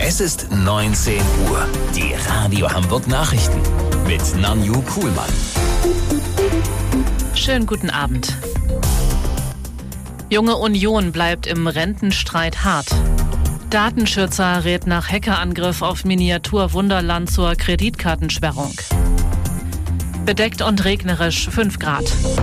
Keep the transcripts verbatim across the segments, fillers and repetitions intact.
Es ist neunzehn Uhr. Die Radio Hamburg Nachrichten mit Nanju Kuhlmann. Schönen guten Abend. Junge Union bleibt im Rentenstreit hart. Datenschützer rät nach Hackerangriff auf Miniatur-Wunderland zur Kreditkartensperrung. Bedeckt und regnerisch fünf Grad.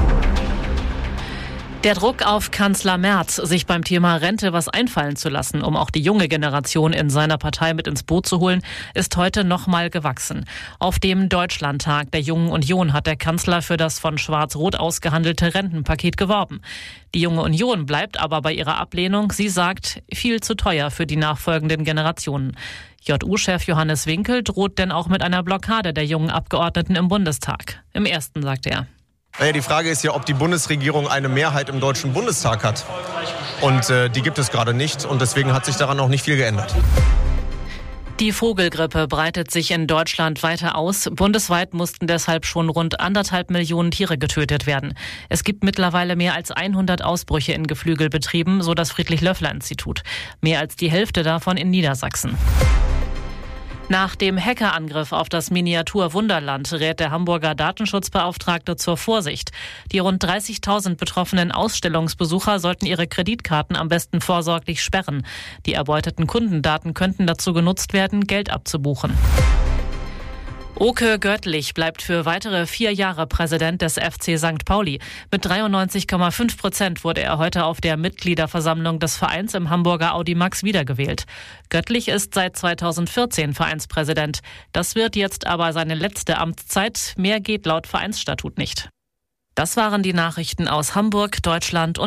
Der Druck auf Kanzler Merz, sich beim Thema Rente was einfallen zu lassen, um auch die junge Generation in seiner Partei mit ins Boot zu holen, ist heute nochmal gewachsen. Auf dem Deutschlandtag der Jungen Union hat der Kanzler für das von Schwarz-Rot ausgehandelte Rentenpaket geworben. Die Junge Union bleibt aber bei ihrer Ablehnung. Sie sagt, viel zu teuer für die nachfolgenden Generationen. J U-Chef Johannes Winkel droht denn auch mit einer Blockade der jungen Abgeordneten im Bundestag. Im ersten sagt er. Naja, die Frage ist ja, ob die Bundesregierung eine Mehrheit im Deutschen Bundestag hat. Und äh, die gibt es gerade nicht. Und deswegen hat sich daran auch nicht viel geändert. Die Vogelgrippe breitet sich in Deutschland weiter aus. Bundesweit mussten deshalb schon rund anderthalb Millionen Tiere getötet werden. Es gibt mittlerweile mehr als hundert Ausbrüche in Geflügelbetrieben, so das Friedrich-Löffler-Institut. Mehr als die Hälfte davon in Niedersachsen. Nach dem Hackerangriff auf das Miniatur-Wunderland rät der Hamburger Datenschutzbeauftragte zur Vorsicht. Die rund dreißigtausend betroffenen Ausstellungsbesucher sollten ihre Kreditkarten am besten vorsorglich sperren. Die erbeuteten Kundendaten könnten dazu genutzt werden, Geld abzubuchen. Oke Göttlich bleibt für weitere vier Jahre Präsident des F C Sankt Pauli. Mit dreiundneunzig Komma fünf Prozent wurde er heute auf der Mitgliederversammlung des Vereins im Hamburger Audimax wiedergewählt. Göttlich ist seit zweitausendvierzehn Vereinspräsident. Das wird jetzt aber seine letzte Amtszeit. Mehr geht laut Vereinsstatut nicht. Das waren die Nachrichten aus Hamburg, Deutschland und